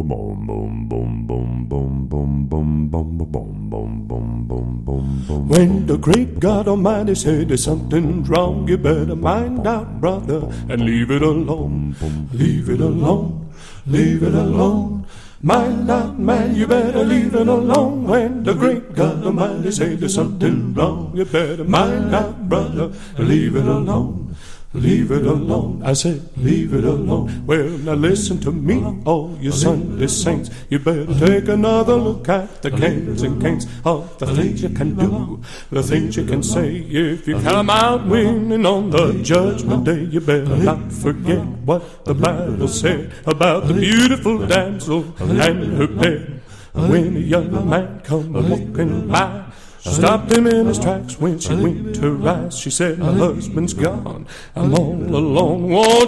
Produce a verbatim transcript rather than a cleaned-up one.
boom, boom, boom, boom, boom, boom, boom, boom, boom, boom, boom, boom, boom, boom. When the great God Almighty said there's something wrong, you better mind out, brother, and leave it alone. Leave it alone. Leave it alone. Mind out, man, you better leave it alone. When the great God Almighty say there's something wrong, you better mind out, brother, leave it alone. Leave it alone. I said, leave it alone. Well, now listen to me, all you Sunday saints. You better take another look at the kings and kings of the things you can do, the things you can say. If you come out winning on the judgment day, you better not forget what the Bible said about the beautiful damsel and her bed. When a young man come walking by, stopped him in his tracks when she winked her eyes. She said, my husband's gone, I'm all alone. Won't